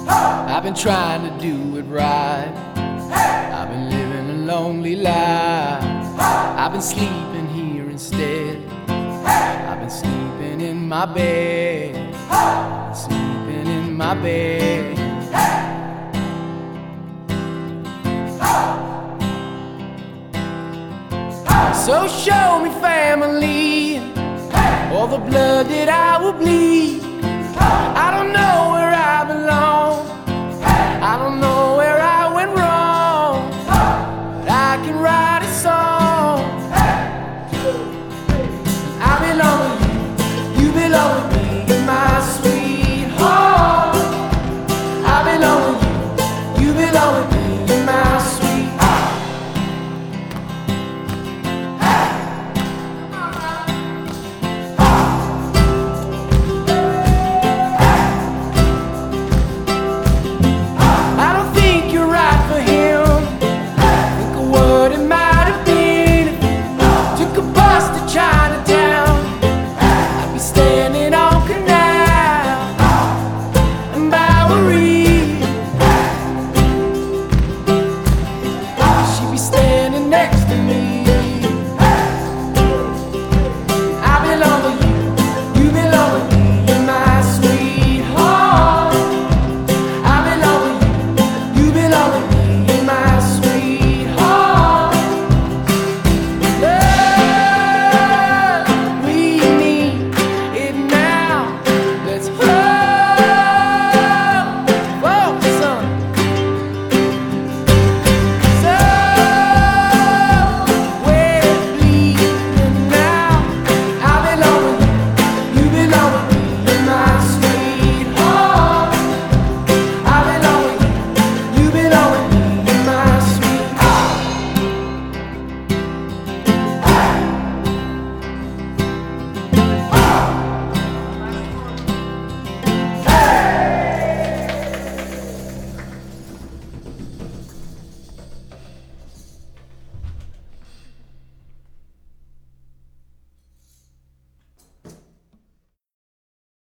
I've been trying to do it right. I've been living a lonely life. I've been sleeping here instead. I've been sleeping in my bed. Sleeping in my bed. So show me family, all the blood that I will bleed. I don't know